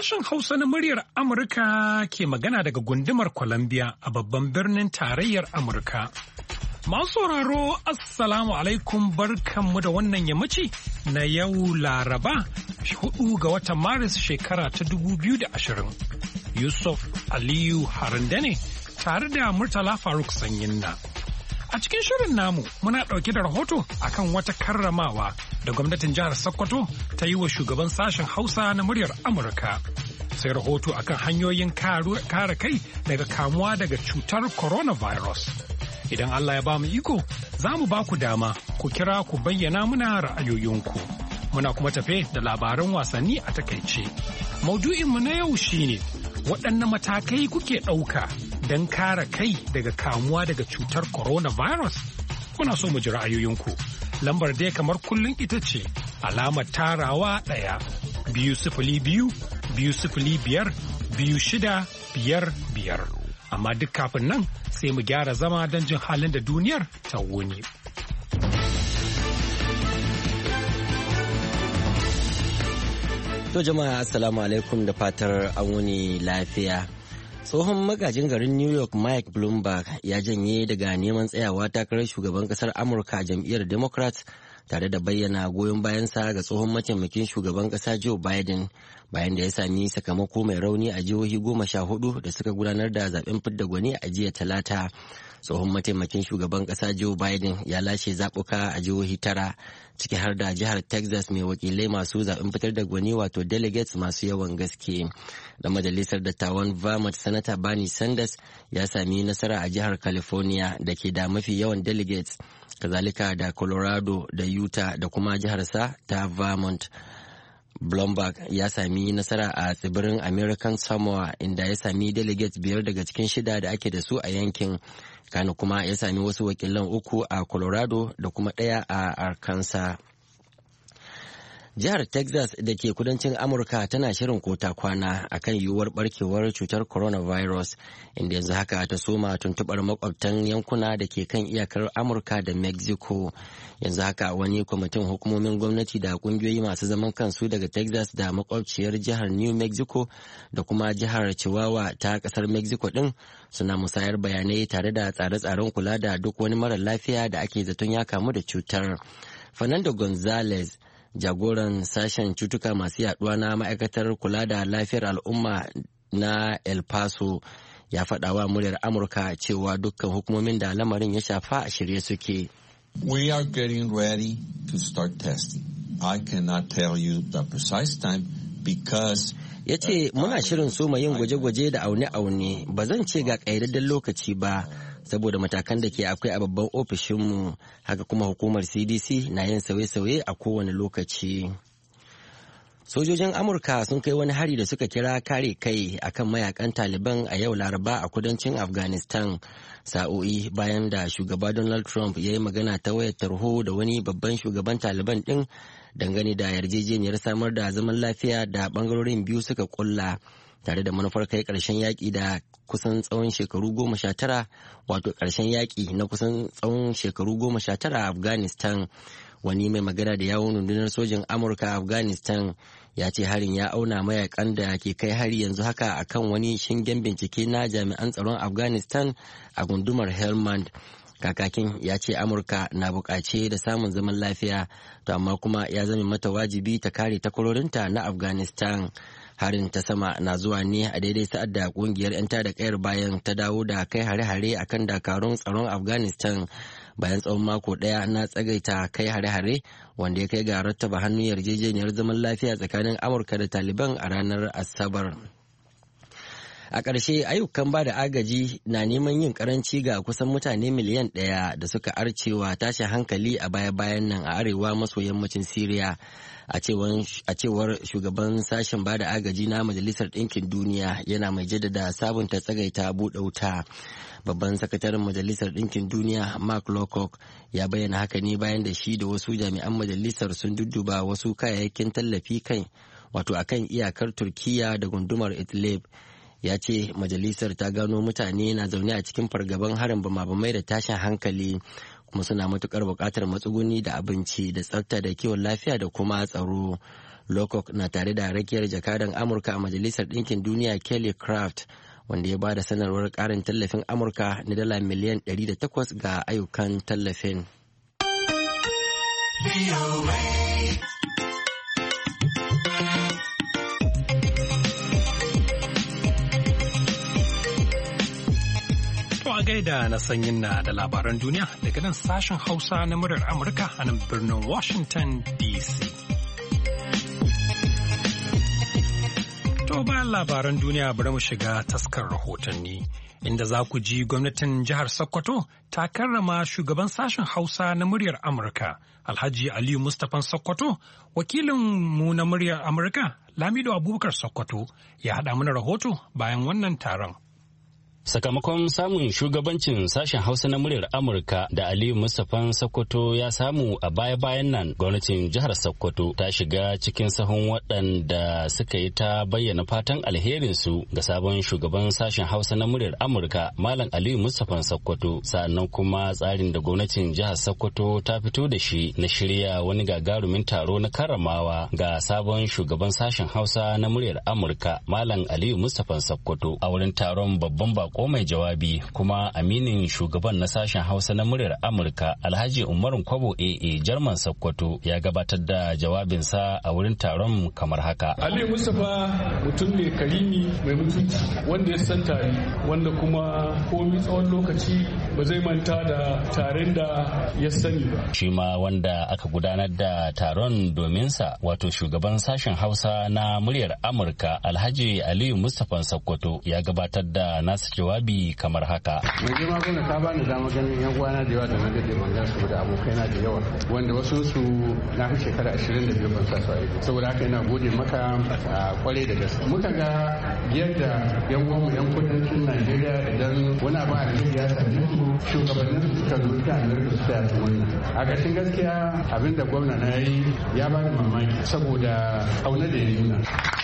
Sashen Hausa na muryar Amurka ke magana daga gundumar Columbia a babban birnin tarayyar Amurka. Masu sauraro, Assalamu alaikum barkanmu da wannan yammaci na yau Laraba 4 ga watan Maris shekara ta 2020. Yusuf Aliyu Harande ne tare da Murtala Faruk Sanyinna. A cikin shirin namu muna ɗauke da rahoto akan wata karramawa da gwamnatin jihar Sokoto ta yi wa shugaban sashen Hausa na muryar Amurka. Sai rahoto akan hanyoyin kare kai daga kamuwa daga cutar coronavirus. Idan Allah ya ba mu iko, za mu ba ku dama ku kira ku bayyana muna ra'ayoyinku. Muna kuma tafe da labaran wasanni a takaice. Maudu'inmu na yau shine waɗanne matakai kuke ɗauka don kare kai daga kamuwa daga cutar coronavirus? Muna so mu ji ra'ayoyinku. Lambar dai kamar kullum ita ce alamar tarawa 1-202-5-5-2-6-5-5. Amma duk kafin nan sai mu gyara zama don jin halin da duniyar ta wuni. To jama'a assalamu alaikum da fatar an wuni lafiya. Tsohon magajin garin New York Mike Bloomberg ya janye daga neman tsayawa takarar shugaban kasar Amurka a jam'iyyar Democrat tare da bayyana goyon bayansa ga tsohon mataimakin shugaban kasa Joe Biden bayan da ya sami sakamako mai rauni a jihohi 14 da suka gudanar da zaben fidda gwani a jiya Talata. Tsohon mataimakin shugaban kasa Joe Biden ya lashe zaɓuka a jihohi 9 ciki har da jihar Texas mai wakilai masu zaben fitar da gwani wato delegates masu yawan gaske. Da majalisar dattawan Vermont Sanata Bernie Sanders ya sami nasara a jihar California da ke da mafi yawan delegates, kazalika da Colorado da Utah da kuma jiharsa ta Vermont. Bloomberg ya sami nasara a tsibirin American Samoa inda ya sami delegates 5 daga cikin 6 da ake da su a yankin. Kano kuma ya sami wasu wakilan 3 a Colorado da kuma 1 a Arkansas. Jihar Texas da ke kudancin Amurka tana shirin kota kwana akan yiwuwar barkewar cutar coronavirus, inda yanzu haka ta soma tuntubar makwabtan yankuna da ke kan iyakar Amurka da Mexico. Yanzu haka wani kwamitin hukumomin gwamnati da kungiyoyi masu zaman kansu daga Texas da makwabciyar jihar New Mexico da kuma jihar Chihuahua ta kasar Mexico din suna musayar bayanai tare da tsare-tsaren kula da duk wani mara lafiya da ake zaton ya kamu da cutar. Fernando Gonzalez, jagoran sashen cutuka masu yaduwa na ma'aikatar kula da lafiyar al'umma na El Paso, ya faɗa wa muryar Amurka cewa dukkan hukumomin da lamarin ya shafa a shirye suke. We are getting ready to start testing. I cannot tell you the precise time because ya ce muna shirin soma yin gwaje-gwaje da aune-aune, ba zan ce ga ƙayyadadden lokaci ba saboda matakan da ke akwai a babban ofishinmu, haka kuma hukumar CDC na yin sauye-sauye a kowane lokaci. Sojojin Amurka sun kai wani hari da suka kira kare kai akan mayakan Taliban a yau Laraba a kudancin Afghanistan, sa'o'i bayan da shugaba Donald Trump ya yi magana ta wayar tarho da wani babban shugaban Taliban din dangane da yarjejeniyar samar da zaman lafiya da bangarorin biyu suka kulla, tare da manufar kai ƙarshen yaƙi da kusan tsawon shekaru 19, wato ƙarshen yaƙi na kusan tsawon shekaru 19 a Afghanistan. Wani mai magana da yawon rundunar sojin Amurka a Afghanistan ya ce harin ya auna mayakan da ke kai hari yanzu haka akan wani shingen bincike na jami'an tsaron Afghanistan a gundumar Helmand. Kakakin ya ce Amurka na buƙace da samun zaman lafiya, to amma kuma ya zame mata wajibi ta kare takwarorinta na Afghanistan. Harin ta sama na zuwa ne a daidai sa'ad da kungiyar 'yan tada kayar bayan ta dawo da kai hare-hare akan dakarun tsaron Afghanistan bayan tsawon mako daya na tsagaita kai hare-hare wanda ya kai ga rattaba hannun yarjejeniyar zaman lafiya tsakanin Amurka da Taliban a ranar Asabar. A ƙarshe, ayyukan ba da agaji na neman yin karanci ga kusan mutane miliyan 1 da suka arcewa tashin hankali a baya-bayan nan a arewa maso yammacin Siriya. A cewar shugaban sashen ba da agaji na Majalisar Ɗinkin Duniya, yana mai jaddada sabunta tsagaita buɗe wuta. Babban sakataren Majalisar Ɗinkin Duniya Mark Lowcock ya bayyana haka ne bayan da shi da wasu jami'an majalisar sun dudduba wasu kayayyakin tallafi akan iyakar Turkiyya da gundumar Idlib. Ya ce majalisar ta gano mutane na zaune a cikin fargaban harin bama-bamai da tashin hankali, kuma suna matukar buƙatar matsuguni da abinci da tsafta da kiwon lafiya da kuma tsaro. Lowcock na tare da rakiyar jakadan Amurka a Majalisar Ɗinkin Duniya Kelly Craft, wanda ya ba da sanarwar ƙarin tallafin Amurka na dala miliyan 108 ga ayyukan tallafin. A gaida na sanyin na da labaran duniya daga nan sashen Hausa na muryar Amurka a nan birnin Washington DC. To bayan labaran duniya bari mu shiga taskar rahotanni inda za ku ji gwamnatin jihar Sokoto ta karrama shugaban sashen Hausa na muryar Amurka Alhaji Aliyu Mustapha Sokoto. Wakilin mu na muryar Amurka Lamido Abubakar Sokoto ya haɗa mana rahoto bayan wannan taron. Sakamakon samun shugabancin sashen Hausa na muryar Amurka da Aliyu Mustapha Sokoto ya samu a baya-bayan nan, gwamnatin jihar Sokoto ta shiga cikin sahun waɗanda suka yi ta bayyana fatan alherinsu ga sabon shugaban sashen Hausa na muryar Amurka Malam Aliyu Mustapha Sokoto. Sa'annan kuma tsarin da gwamnatin jihar Sokoto ta fito da shi na shirya wani gagarumin taro na karramawa ga sabon shugaban sashen Hausa na muryar Amurka Malam Aliyu Mustapha Sokoto. A wurin taron babban ko mai jawabi kuma aminin shugaban na sashen Hausa na muryar Amurka Alhaji Umaru Kwabo AA Jarman Sokoto ya gabatar da jawabinsa a wurin taron kamar haka. Aliyu Mustapha mutum ne karimi mai mutunci wanda ya san tare, wanda kuma komi tsawon lokaci ba zai manta da taren da ya sani ba. Shi ma wanda aka gudanar da taron domin sa wato shugaban sashen Hausa na muryar Amurka Alhaji Aliyu Mustapha Sokoto ya gabatar da nasu jawabi kamar haka. Mai girma gwamna ta bani dama ganin yan uwana da yawa da na dade ban ga su da abokaina da yawa wanda wasu su na fi shekara 22 ban sa su aiki. Saboda haka ina gode maka kwarai da gaske. Muka ga yadda yan uwanmu yan kudancin Najeriya idan wani abu a cikin ya same su shugabannin su suka zo ta Amerika su tsaya su wannan. A ƙarshen gaskiya abinda gwamna na yi ya bani mamaki saboda auna da ya nuna.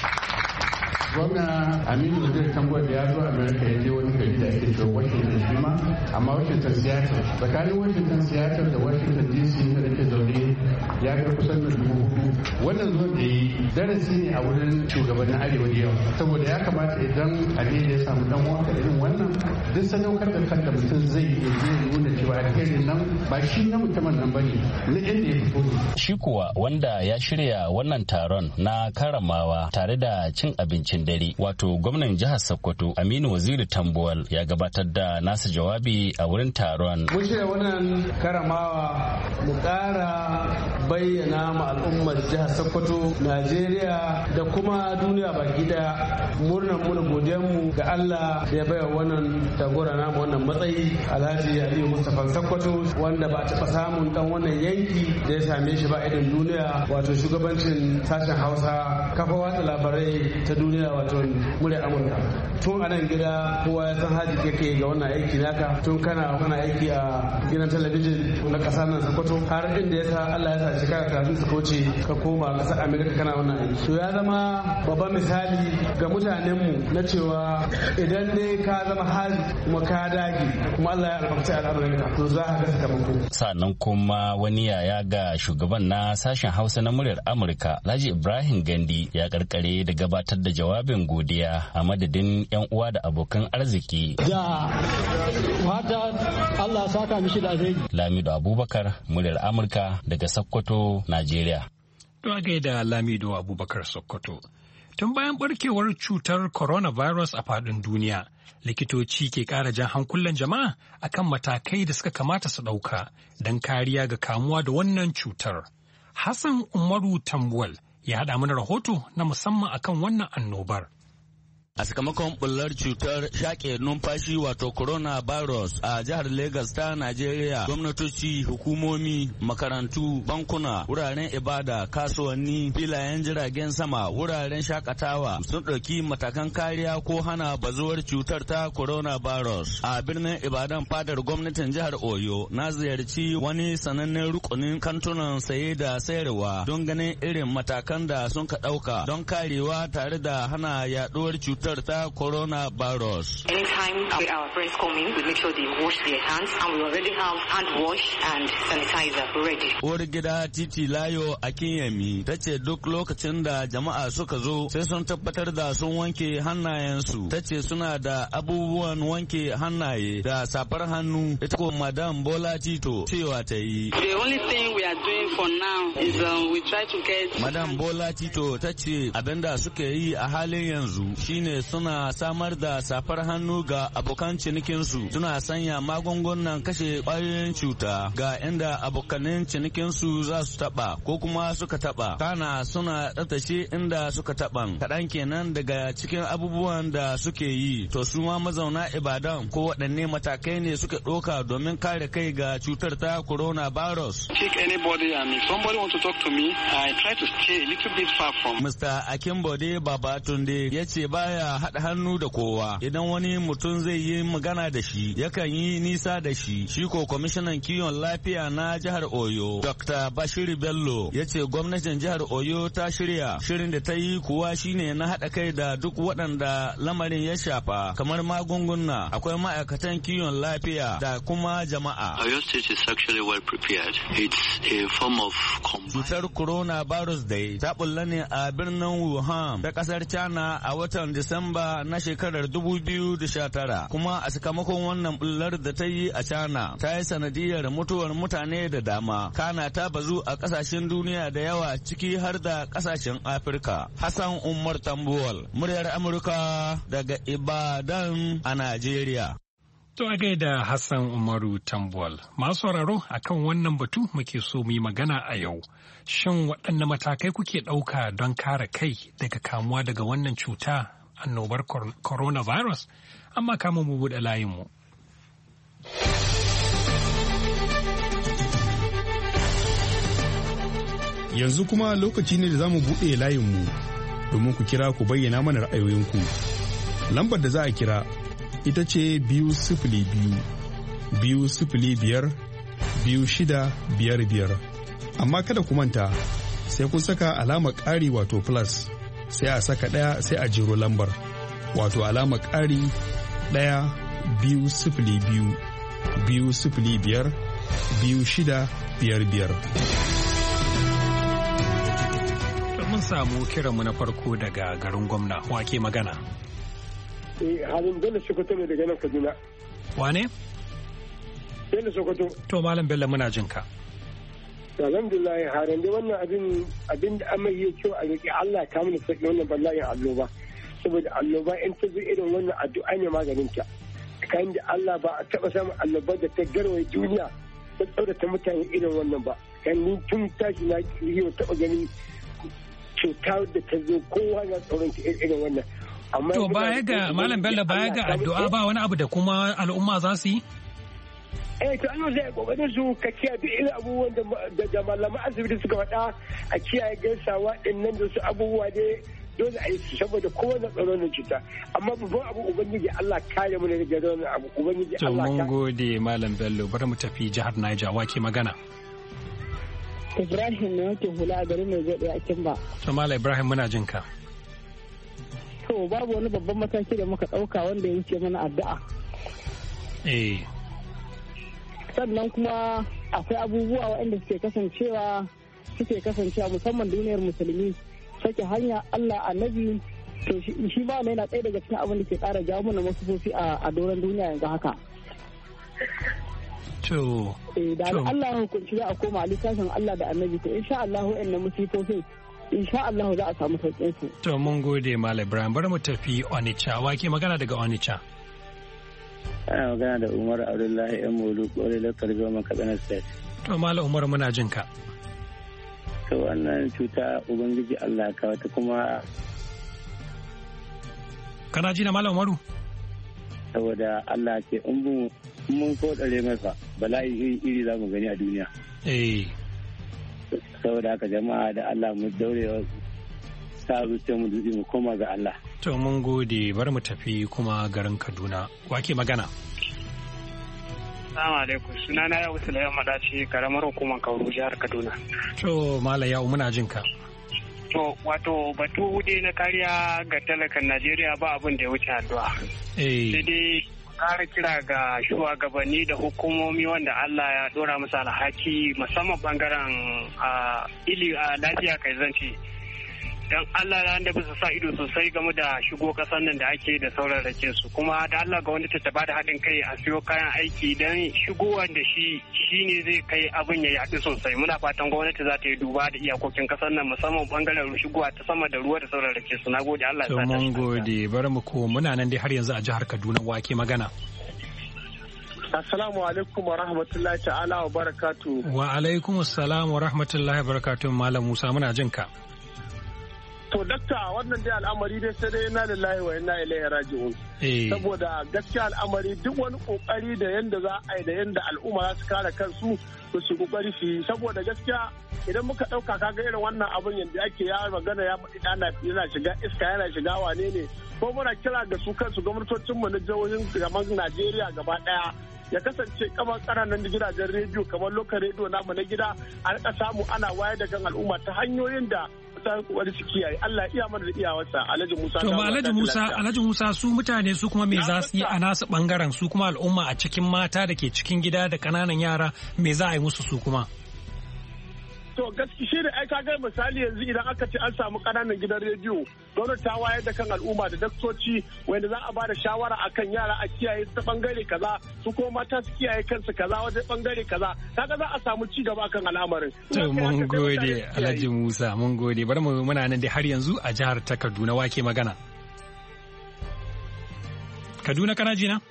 Gwamna Aminu zai tambar da ya zo Amerika ya je wani gari da ake cewa Washington shi ma, amma Washington Seattle tsakanin Washington Seattle da Washington DC da nake zaune ya ga kusan da 4,000. Wannan zuwan da yi darasi ne a wurin shugabannin arewa da yawa, saboda ya kamata idan Aliyu ya samu dan waka irin wannan duk sadaukar da kanta mutum zai yi nuna cewa alherin nan ba shi na mutumin nan bane na inda ya fito. Shi kuwa wanda ya shirya wannan taron na karamawa tare da cin abincin dare wato gwamnan jihar Sokoto Aminu Waziri Tambuwal ya gabatar da nasa jawabi a wurin taron. Mun shirya wannan karamawa mu ƙara bayyana ma al'ummar jihar Sokoto, Najeriya da kuma duniya baki daya murnar mu da godiyar mu ga Allah da ya baiwa wannan tagora na wannan matsayi Alhaji Aliyu Mustapha Sokoto wanda ba taɓa samun dan wannan yanki da ya same shi ba idan duniya wato shugabancin sashen Hausa kafa watsa labarai ta duniya wato murya Amurka. Tun a nan gida kowa ya san haji kake ga wannan aiki naka tun kana aiki a gidan talabijin na ƙasar nan Sokoto har inda ya sa Allah ya sa shekara 30 suka wuce ka koma ƙasar Amerika kana wannan aiki. To ya zama babban misali ga mutanenmu na cewa idan dai ka zama hali kuma ka dage kuma Allah ya albarkaci al'amarinka to za ka ga sakamako. Sannan kuma wani yaya ga shugaban na sashen Hausa na muryar Amurka Alhaji Ibrahim Gandi ya karkare da gabatar da jawabin godiya a madadin 'yan uwa da abokan arziki. Da fata Allah saka mishi da alheri. Lamido Abubakar muryar Amurka daga Sokoto, Najeriya. To a gaida Lamido Abubakar Sokoto. Tun bayan barkewar cutar coronavirus a faɗin duniya, likitoci ke ƙara jan hankulan jama'a akan matakai da suka kamata su ɗauka don kariya ga kamuwa da wannan cutar. Hassan Umaru Tambuwal ya haɗa mana rahoto na musamman akan wannan annobar. A sakamakon bullar cutar shaƙe numfashi wato coronavirus a jihar Legas ta Najeriya, gwamnatoci, hukumomi, makarantu, bankuna, wuraren ibada, kasuwanni, filayen jiragen sama, wuraren shakatawa sun ɗauki matakan kariya ko hana bazuwar cutar ta coronavirus. A birnin Ibadan fadar gwamnatin jihar Oyo na ziyarci wani sanannen rukunin kantunan saye da sayarwa don ganin irin matakan da sun ka ɗauka don karewa tare da hana yaɗuwar cutar cutar ta coronavirus. Anytime our friends come in, we make sure they wash their hands, and we already have hand wash and sanitizer ready. Uwar gida Titi Layo Akinyemi ta ce duk lokacin da jama'a suka zo sai sun tabbatar da sun wanke hannayensu. Ta ce suna da abubuwan wanke hannaye da safar hannu. Ita ko Madam Bola Tito cewa ta yi. The only thing we are doing for now is we try to get. Madam Bola Tito ta ce abinda suka yi a halin yanzu shine suna samar da safar hannu ga abokan cinikinsu. Suna sanya magungunan kashe ƙwayoyin cuta ga inda abokanin cinikinsu za su taɓa ko kuma suka taɓa. Kana suna tsaftace inda suka taɓan. Kaɗan kenan daga cikin abubuwan da suke yi. To su ma mazauna Ibadan ko waɗanne matakai ne suka ɗauka domin kare kai ga cutar ta coronavirus. Take anybody and if somebody wants to talk to me, I try to stay a little bit far from. Mr. Akimbode Babatunde ya ce baya haɗa hannu da kowa. Idan wani mutum zai yi magana da shi, yakan yi nisa da shi. Shi ko kwamishinan kiwon lafiya na jihar Oyo, Dr. Bashir Bello, ya ce gwamnatin jihar Oyo ta shirya. Shirin da ta yi kuwa shine na haɗa kai da duk waɗanda lamarin ya shafa, kamar magunguna, akwai ma'aikatan kiwon lafiya da kuma jama'a. Oyo State is actually well prepared. It's a form of cutar coronavirus dai ta bulla ne a birnin Wuhan ta kasar China a watan Disamba na shekarar 2019, kuma a sakamakon wannan bullar da ta yi a China ta yi sanadiyar mutuwar mutane da dama. Kana ta bazu a kasashen duniya da yawa ciki har da kasashen Afirka. Hassan Umar Tambuwal, muryar Amurka daga Ibadan a Najeriya. To a gaida Hassan Umaru Tambuwal. Masu sauraro akan wannan batu muke so mu yi magana a yau. Shin waɗanne matakai kuke ɗauka don kare kai daga kamuwa daga wannan cuta annobar coronavirus? Amma kama mu buɗe layinmu. Yanzu kuma lokaci ne da za mu buɗe layinmu domin ku kira ku bayyana mana ra'ayoyinku. Lambar da za a kira ita ce 202-205-2655. Amma kada ku manta sai kun saka alamar ƙari wato plus sai a saka ɗaya sai a jero lambar wato alamar ƙari 1-205-2655. Mun samu kiranmu na farko daga garin gwamna, wake magana. Halin Bello Sokoto ne daga nan Kaduna. Wane? Bello Sokoto. To Malam Bello muna jin ka. Alhamdulillah haran dai wannan abin da amma yi kyau a roƙi Allah ya kawo sauki wannan bala'in alloba. Saboda alloba in ta zo irin wannan addu'a ne maganin ta. Kan da Allah ba a taɓa samun alloba da ta garwaye duniya ta tsaurata mutane irin wannan ba. Kan ni tun tashi na yi taɓa ganin cuta da ta zo kowa na tsoron ta irin wannan. To baya ga Malam Bello baya ga addu'a ba wani abu da kuma al'umma za su yi? To an zai kokarin su ka kiyaye duk irin abubuwan da malaman asibiti suka faɗa a kiyaye gaisawa din nan da su abubuwa dai dole a yi su saboda kowane tsaro na cuta amma babban abu ubangiji Allah kare mu daga wannan abu ubangiji Allah to mun gode Malam Bello bari mu tafi jihar Niger wake magana. Ibrahim ne yake hula a garin mai gode a Kimba. To Malam Ibrahim muna jin ka. To babu wani babban mataki da muka ɗauka wanda ya wuce mana addu'a. Sannan kuma akwai abubuwa waɗanda suke kasancewa musamman duniyar musulmi sake hanya Allah annabi to shi ba yana ɗaya daga cikin abin da ke ƙara jawo mana masufofi a doron duniya yanzu haka. To. Da Allah ya hukunci za a koma a littafin Allah da annabi to insha Allah waɗannan musifofin insha Allah za a samu sauƙin su. To mun gode Malam Ibrahim bari mu tafi Onitsha wake magana daga Onitsha. Ana magana da Umar Abdullahi ‘yan Molu ƙwarai da Karbiwa Makaɗanar State. To Malam Umar muna jin ka. To wannan cuta Ubangiji Allah ka wata kuma. Kana ji na Malam Umaru? Saboda Allah ce in mun kodare masa bala'i iri za mu gani a duniya. Saboda haka jama'a da Allah mu daure sa zuciya mu dutse mu koma ga Allah. To mun gode bari mu tafi kuma garin Kaduna. Wake magana? Assalamu alaikum. Sunana ya Usulayen Madaci karamar hukumar Kauru jihar Kaduna. To Malam Yawo muna jin ka. To wato batu dai na kariya ga talakan Najeriya ba abin da ya wuce addu'a. Sai dai kara kira ga shugabanni da hukumomi wanda Allah ya dora musu alhaki musamman bangaren lafiya kai zance. Don Allah da bisa sa ido sosai game da shigo kasan nan da ake da sauran rake su kuma da Allah ga wanda ta bada haɗin kai a siyo kayan aiki don shigowar da shi ne zai kai abin ya yaɗu sosai muna fatan gwamnati za ta yi duba da iyakokin kasan nan musamman bangaren shigowa ta sama da ruwa da sauran rake su na gode Allah ya sa mun gode bari mu ko muna nan dai har yanzu a jihar Kaduna wake magana. Assalamu alaikum wa rahmatullahi ta'ala wa barakatu. Wa alaikum assalam wa rahmatullahi wa barakatu Malam Musa muna jin ka. To dakta wannan dai al'amari dai sai dai inna lillahi wa inna ilaihi raji'un. Saboda gaskiya al'amari duk wani kokari da yanda za a yi da yanda al'umma za su kare kansu to su kokari su yi saboda gaskiya idan muka dauka kaga irin wannan abin yanda ake ya magana ya yana shiga iska yana shiga wane ne ko muna kira ga su kansu gwamnatocin mu na jihohin gaban Najeriya gaba daya ya kasance kamar ƙananan gidajen rediyo kamar lokacin rediyo namu na gida a rika samu ana wayar da kan al'umma ta hanyoyin da ta kokari su kiyaye Allah iya mana da iyawarsa Alhaji Musa to Alhaji Musa su mutane su kuma me za su yi a nasu bangaren su kuma al'umma a cikin mata da ke cikin gida da ƙananan yara me za a yi musu su kuma to gaskiya shi da ai kaga misali yanzu idan aka ce an samu ƙananan gidan rediyo gwamnati ta wayar da kan al'umma da daktoci wanda za a ba da shawara akan yara a kiyaye ta bangare kaza su kuma mata su kiyaye kansu kaza wajen bangare kaza kaga za a samu ci gaba kan al'amarin to mun gode Alhaji Musa mun gode bari mu muna nan dai har yanzu a jihar ta Kaduna wake magana Kaduna kana ji na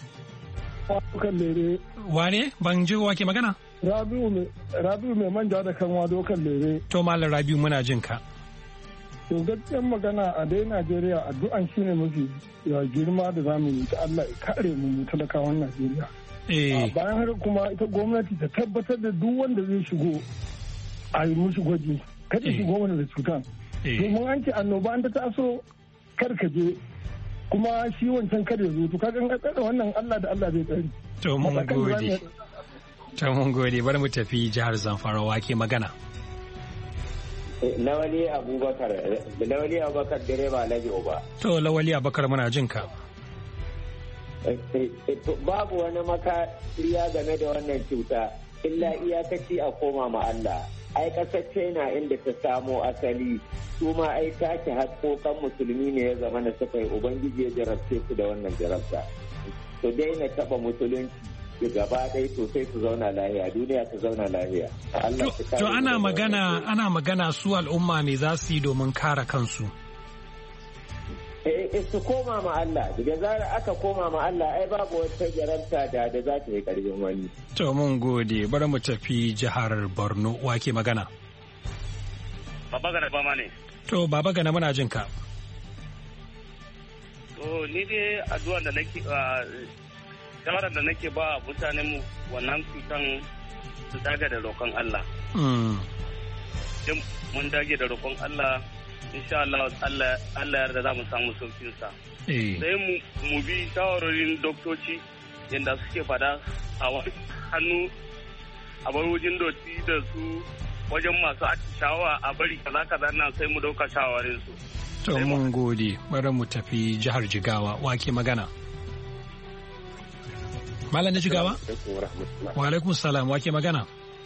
wane ban ji wake magana Rabiu mai manja da kanwa dokan lere. To Malam Rabiu muna jin ka. To gaskiyar magana a dai Najeriya addu'an shine mafi girma da zamu yi ta Allah ya kare mu talakawan Najeriya. Bayan haka kuma ita gwamnati ta tabbatar da duk wanda zai shigo a yi mushi gwaji kada shigo wani da cutan. Domin an ce annoba an ta taso kar ka je kuma shi wancan kar ya zo to kaga an tsare wannan Allah da Allah zai tsare. To mun gode. Ta mun gode bari mu tafi jihar Zamfara wake magana. Lawali Abubakar direba Alhaji Oba. To Lawali Abubakar muna jin ka. Babu wani makariya game da wannan cuta illa iyakaci a koma ma Allah. Ai kasar China inda ta samo asali su ma ai take haƙoƙan musulmi ne ya zama na suka yi ubangiji ya jarabce su da wannan jarabta. To daina taɓa musulunci gaba ɗaya to sai su zauna lahiya duniya ta zauna lahiya. To ana magana su al'umma me za su yi domin kare kansu. Su koma ma Allah daga zarar aka koma ma Allah ai babu wata jarabta da za ta yi ƙarfin wani. To mun gode bari mu tafi jihar Borno wake magana. Baba Gana Bama ne. To Baba Gana muna jin ka. To ni dai addu'a da nake shawarar da nake ba mutanen mu wannan cutan su daga da roƙon Allah. Mun dage da roƙon Allah, insha Allah yarda za mu samu saukin sa. Sai mu bi shawarorin doktoci yadda suke fada a wani hannu a bar wajen doti da su wajen masu atishawa a bari kaza nan sai mu dauka shawarin su. To mun gode, bari mu tafi jihar Jigawa, wake magana. Malam na Jigawa? Wa alaikum salam, wake magana?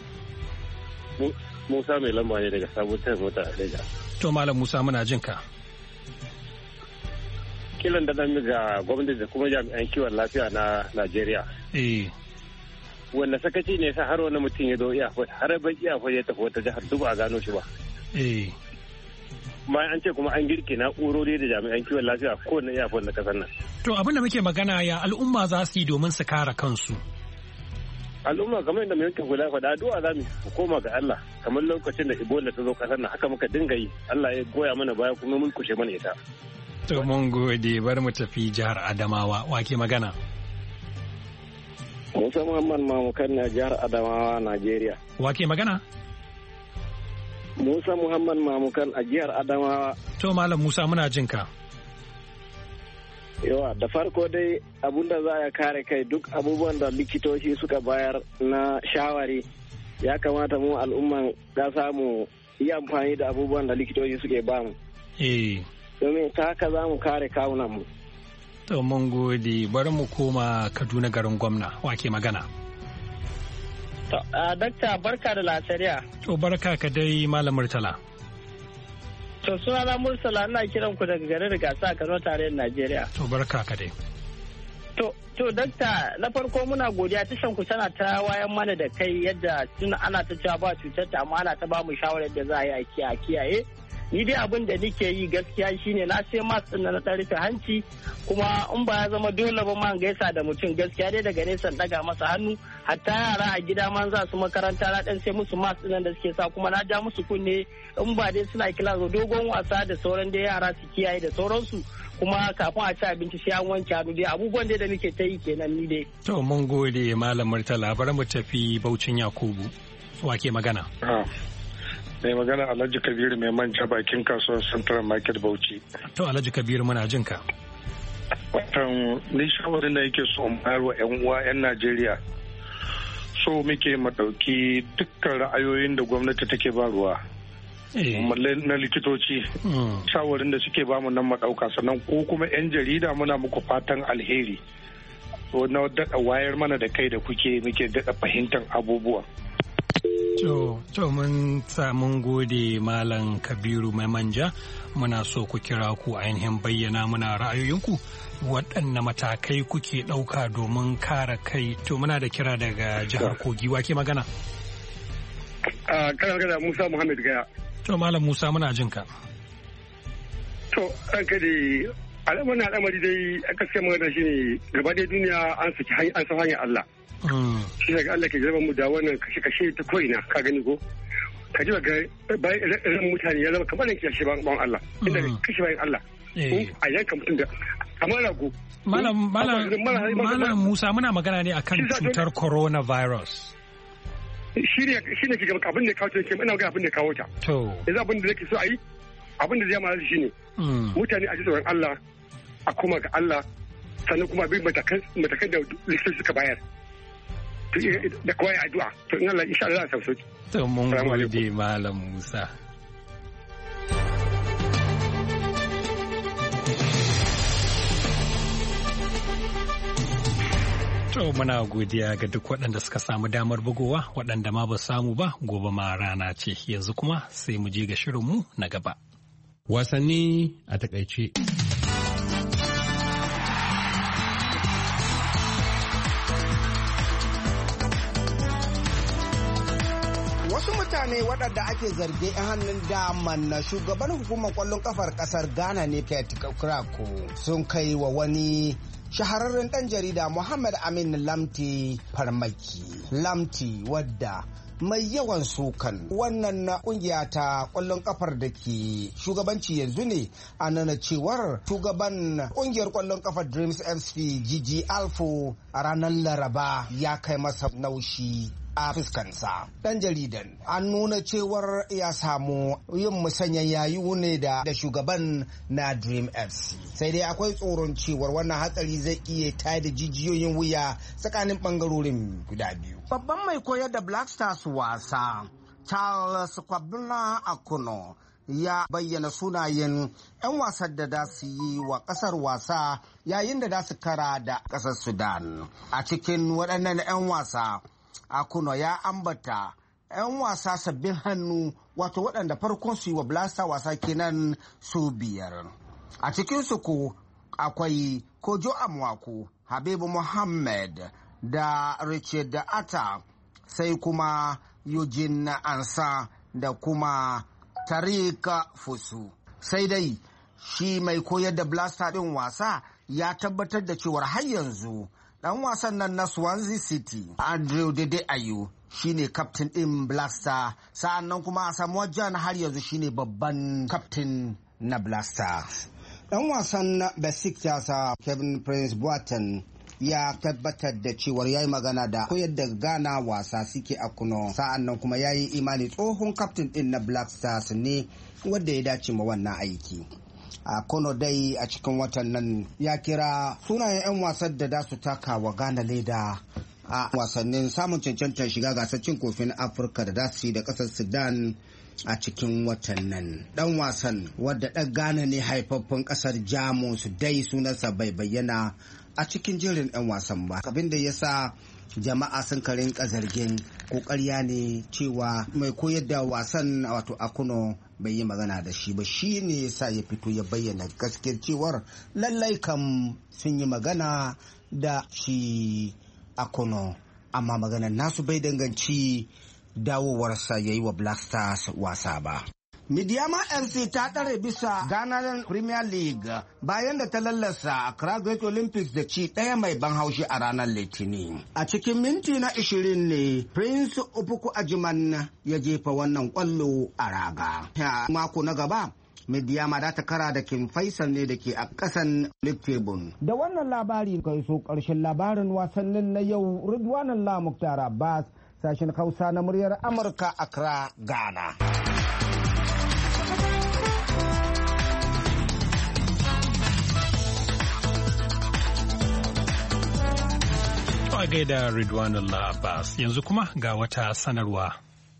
Musa mai lamba ne daga sabon tayin mota a Leja. To Malam Musa muna jin ka. Kilan da zan ga gwamnati da kuma jami'an kiwon lafiya na Najeriya. Wanda sakaci ne sa har wani mutum ya zo iyakot har bai iyakot ya tafi wata jihar duk ba a gano shi ba. Bayan an ce kuma an girke na'urori da jami'an kiwon lafiya kowane iyakot na kasar nan. To abin da muke magana ya al'umma za su yi domin su kare kansu. Al'umma kamar yadda mai yankin hula faɗa addu'a za mu koma ga Allah kamar lokacin da Ebola ta zo kasar nan haka muka dinga yi Allah ya goya mana baya kuma mun kushe mana ita. To mun gode bari mu tafi jihar Adamawa wake magana. Musa Muhammad Mamukan na jihar Adamawa Najeriya. Wake magana? Musa Muhammad Mamukan a jihar Adamawa. To Malam Musa muna jin ka. Yawa da farko dai abunda za a kare kai duk abubuwan da likitoci suka bayar na shawari ya kamata mu al'umman ƙasa mu yi amfani da abubuwan da likitoci suke bamu. Domin ta haka za mu kare kawunan mu. To mun gode, bari mu koma Kaduna garin gwamna, wake magana. To, Dakta barka da lasariya. To barka ka dai Malam Murtala. To sunana Murtala, ina kiran ku daga garin Rigasa a Kano tarayyar Najeriya. To barka ka dai. To Dakta, na farko muna godiya tashan ku tana ta wayan mana da kai yadda tun ana ta cewa ba cutar ta amma ana ta ba mu shawarar da za a yi a kiyaye. Ni dai abin da nake yi gaskiya shine na sai mask din na rufe hanci kuma in ba ya zama dole ba man gaisa da mutum gaskiya dai daga nesa daga masa hannu hatta yara a gida man za su makaranta na dan sai musu mask din da suke sa kuma na ja musu kunne in ba dai suna kila dogon wasa da sauran dai yara su kiyaye da sauransu kuma kafin a ci abinci sai an wanke hannu dai abubuwan dai da muke ta yi kenan ni dai. To mun gode Malam Murtala, bari mu tafi Baucin Yakubu. Wake magana. Mai magana Alhaji Kabiru mai manja bakin kasuwar Central Market Bauchi. To Alhaji Kabiru muna jin ka. Watan ni shawarin da yake so in bayar wa 'yan uwa 'yan Najeriya. So muke mu ɗauki dukkan ra'ayoyin da gwamnati take baruwa. Na likitoci. Shawarin da suke bamu nan mu ɗauka sannan ko kuma 'yan jarida muna muku fatan alheri. So na daɗa wayar mana da kai da kuke muke daɗa fahimtar abubuwa. To mun gode Malam Kabiru mai manja, muna so ku kira ku ainihin bayyana muna ra'ayoyinku waɗanne matakai kuke ɗauka domin kare kai. To muna da kira daga jihar Kogi, wake magana? Kana magana Musa Muhammad Gaya. To Malam Musa muna jin ka. To ranka dai al'amari dai gaskiya magana shine gaba da duniya an saki hanyar Allah. Shi daga Allah ke zama mu da wannan kashe-kashe ta ko'ina ka gani ko ka ji ga bayan ran mutane ya zama kamar yanki shi ban Allah inda kashe bayan Allah a yanka mutum da kamar rago. Malam Musa muna magana ne akan cutar coronavirus. Shi ne ke gaba abin da kawo ta ina ga abin da kawo ta. Yanzu abin da nake so a yi abin da zai ma shi ne mutane a ji tsoron Allah a koma ga Allah sannan kuma abin matakan da likitoci suka bayar. Da kawai addu'a to in Allah insha Allah za a sauki. To mun gode Malam Musa. To muna godiya ga duk waɗanda suka samu damar bugowa waɗanda ma ba samu ba gobe ma rana ce yanzu kuma sai mu je ga shirinmu na gaba. Wasanni a takaice. mutane waɗanda ake zarge 'yan hannun daman na shugaban hukumar kwallon kafar ƙasar Ghana ne Pet Krako sun kai wa wani shahararren ɗan jarida Muhammad Amin Lamti farmaki. Lamti wadda mai yawan sukan wannan kungiya ta kwallon kafar da ke shugabanci yanzu ne a nuna cewar shugaban kungiyar kwallon kafar Dreams FC Gigi Alfo a ranar Laraba ya kai masa naushi a fuskansa. Dan jaridan an nuna cewar ya samu yin musanyen yayu ne da shugaban na Dream FC. Sai dai akwai tsoron cewar wannan hatsari zai iya tada jijiyoyin wuya tsakanin bangarorin guda biyu. Babban mai koyar da Black Stars wasa Charles Kwabena Akuno ya bayyana sunayen 'yan wasan da su yi wa kasar wasa yayin da su kara da kasar Sudan. A cikin waɗannan 'yan wasa Akuno ya ambata 'yan wasa sabbin hannu wato waɗanda farkon su yi wa Blasta wasa kenan su 5. A cikinsu ko akwai Kojo Amwako, Habibu Muhammad da Richard da Atta, sai kuma Eugene Ansa da kuma Tarika Fusu. Sai dai shi mai koyar da Blasta ɗin wasa ya tabbatar da cewar har yanzu dan wasan nan na Swansea City Andrew Dede Ayew shine kaftin din Black Star, sa'annan kuma Samuel Jan har yanzu shine babban kaftin na Black Stars. Dan wasan Besiktas Kevin Prince Boateng ya tabbatar da cewar yayi magana da koyar da Ghana wasa suke a Kuno, sa'annan kuma yayi imani tsohon kaftin din na Black Stars ne wanda ya dace ma wannan aiki. A Kono dai a cikin watan nan ya kira sunayen 'yan wasan da su taka wa Ghana leda a wasannin samun cancantar shiga gasar cin kofin Afirka da za su yi da ƙasar Sudan a cikin watan nan. Dan wasan wadda ɗan Ghana ne haifaffen ƙasar Jamus dai sunansa bai bayyana a cikin jerin 'yan wasan ba. Abin da ya sa jama'a sun karin zargin ƙoƙarya ne cewa mai koyar da wasan wato Akuno bai yi magana da shi ba, shi ne ya sa ya fito ya bayyana gaskiyar cewar lallai kam sun yi magana da shi Akuno, amma maganar nasu bai danganci dawowarsa ya yi wa Black Stars wasa ba. Midiyama FC ta ɗare bisa Ghana Premier League bayan da ta lallasa Accra Great Olympics da ci ɗaya mai ban haushi a ranar Litinin. A cikin minti na 20 ne Prince Upuku Ajiman ya jefa wannan ƙwallo a raga. Mako na gaba Midiyama da ta kara da King Faisal ne da ke a ƙasan League Table. Da wannan labari kai so ƙarshen labarin wasannin na yau. Ridwanullah Muktar Abbas, sashen Hausa na muryar Amurka, Accra, Ghana. A gaida Ridwanullah Abbas, yanzu kuma ga wata sanarwa.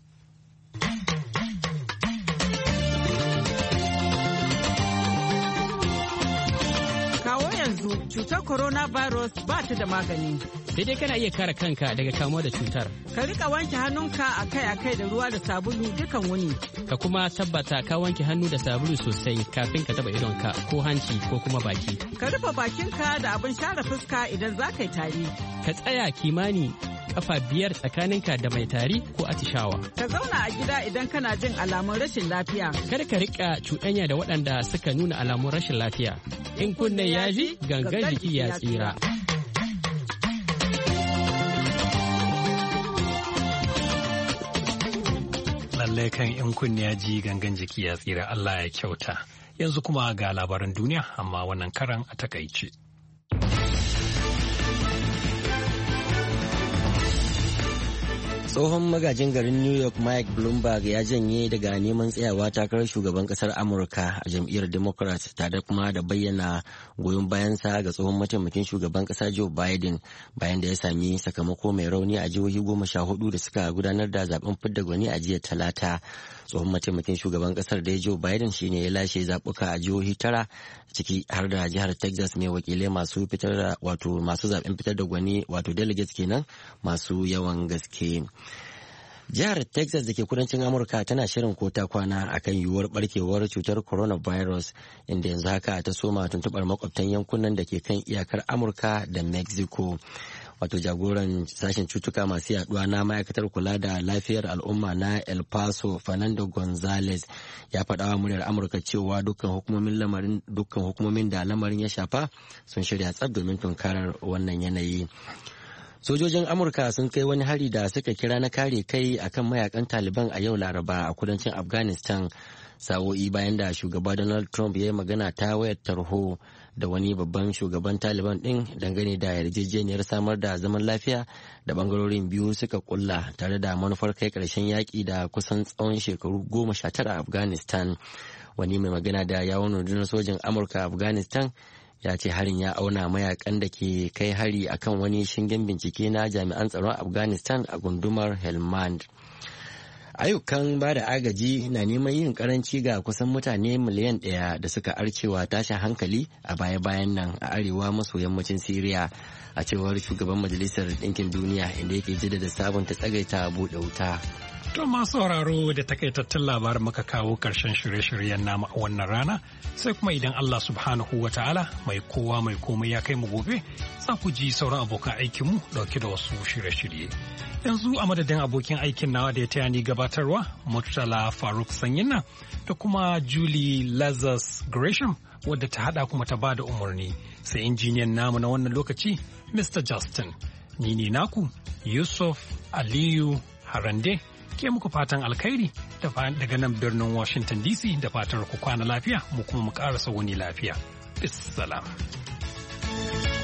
Kawo yanzu cutar coronavirus ba ta da magani. Sai dai kana iya kare kanka daga kamuwa da cutar. Ka rika wanke hannunka akai-akai da ruwa da sabulu dukan wuni. Ka kuma tabbata ka wanke hannu da sabulu sosai kafin ka taba idonka ko hanci ko kuma baki. Ka rufe bakinka da abin share fuska idan za ka yi tari. Ka tsaya kimani kafa 5 tsakaninka da mai tari ko atishawa. Ka zauna a gida idan kana jin alamun rashin lafiya. Kada ka rika cuɗanya da waɗanda suka nuna alamun rashin lafiya. In kunne ya ji, gangan jiki ya tsira. Lallai kan in kunne ya ji, gangan jiki ya tsira, Allah ya kyauta. Yanzu kuma ga labaran duniya, amma wannan karan a takaice. Tsohon magajin garin New York Mike Bloomberg ya janye daga neman tsayawa takarar shugaban kasar Amurka a jam'iyyar Democrat, tare kuma da bayyana goyon bayansa ga tsohon mataimakin shugaban kasa Joe Biden bayan da ya sami sakamako mai rauni a jihohi 14 da suka gudanar da zaben fidda gwani a jiya Talata. Tsohon mataimakin shugaban kasar da Joe Biden shine ya lashe zabuka a jihohi 9 ciki har da jihar Texas mai wakilai masu fitar da masu zaben fitar da gwani wato delegates kenan masu yawan gaske. Jihar Texas da ke kudancin Amurka tana shirin kota kwana akan yiwuwar barkewar cutar coronavirus, inda yanzu haka ta soma tuntubar makwabtan yankunan da ke kan iyakar Amurka da Mexico. Wato jagoran sashen cutuka masu yaduwa na ma'aikatar kula da lafiyar al'umma na El Paso, Fernando Gonzalez, ya faɗa wa muryar Amurka cewa dukkan hukumomin da lamarin ya shafa sun shirya tsab domin tunkarar wannan yanayi. Sojojin Amurka sun kai wani hari da suka kira na kare kai akan mayakan Taliban a yau Laraba a kudancin Afghanistan, sa'o'i bayan da shugaba Donald Trump ya yi magana ta wayar tarho da wani babban shugaban Taliban ɗin dangane da yarjejeniyar samar da zaman lafiya da bangarorin biyu suka kulla tare da manufar kai ƙarshen yaƙi da kusan tsawon shekaru 19 a Afghanistan. Wani mai magana da yawon rundunar sojin Amurka a Afghanistan ya ce harin ya auna mayakan da ke kai hari akan wani shingen bincike na jami'an tsaron Afghanistan a gundumar Helmand. Ayyukan ba da agaji na neman yin karanci ga kusan mutane miliyan 1 da suka arcewa tashin hankali a baya-bayan nan a arewa maso yammacin Siriya, a cewar shugaban Majalisar Ɗinkin Duniya, inda yake jaddada sabunta tsagaita buɗe wuta. To masu sauraro da takaitattun labarin muka kawo ƙarshen shirye-shiryen namu a wannan rana, sai kuma idan Allah subhanahu wa ta'ala mai kowa mai komai ya kai mu gobe, za ku ji sauran abokan aikinmu ɗauke da wasu shirye-shirye. Yanzu a madadin abokin aikin nawa da ya taya ni gabatarwa, Murtala Faruk Sanyina, da kuma Julie Lazarus Gresham wadda ta haɗa kuma ta ba da umarni, sai injiniyan namu na wannan lokaci, Mr. Justin. Ni ne naku, Yusuf Aliyu Harande. Ke muku fatan alkhairi daga nan birnin Washington DC, da fatar ku kwana lafiya, mu kuma mu ƙarasa wani lafiya. Bis salam.